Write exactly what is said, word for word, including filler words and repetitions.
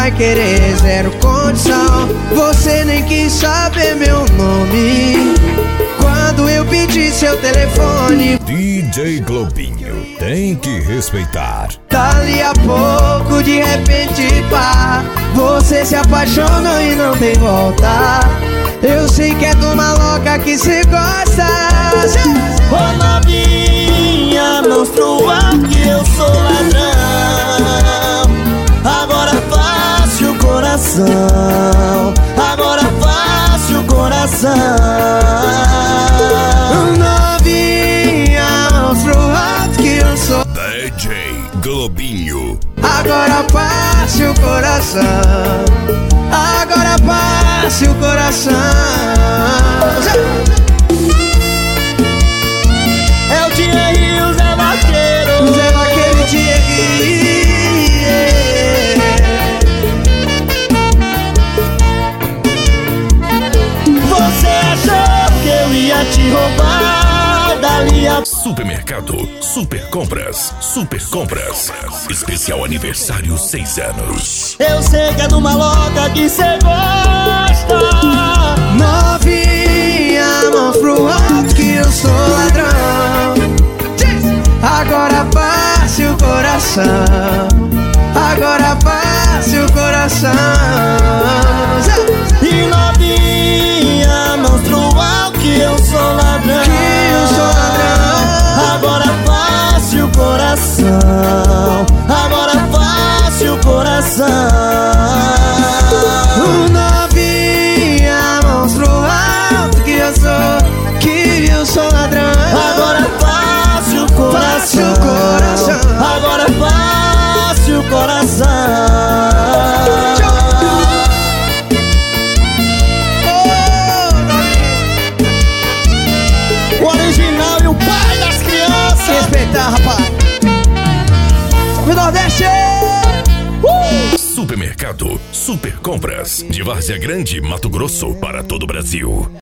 vai querer zero condição. Você nem quis saber meu nome quando eu pedi seu telefone. D J Globinho tem que respeitar. Dali a pouco, de repente, pá, você se apaixonou e não tem volta. Eu sei que é de uma louca que cê gosta. Ô novinha, mãos pro ar que eu sou ladrão. Agora face o coração, agora face o coração. Novinha, mãos pro alto que eu sou D J Globinho. Agora passe o coração, agora passe o coração. É o Thierry e o Zé Vaqueiro. O Zé Vaqueiro e Thierry. Você achou que eu ia te roubar dali a... Supermercado Super Compras. Super Compras. Especial aniversário seis anos. Eu sei que é de uma louca que cê gosta. Novinha, mãos pro alto que eu sou ladrão. Agora passe o coração, agora passe o coração. E novinha, mãos pro alto que eu sou ladrão. Que eu sou ladrão. Agora passe o coração, agora passe o coração. Novinha, mãos pro alto que eu sou, que eu sou ladrão. Agora passe o coração, passe o coração. agora passe o coração. O original e o pai das crianças. Respeitar, rapaz. O Nordeste. Uh! Supermercado Super Compras. De Várzea Grande, Mato Grosso, para todo o Brasil.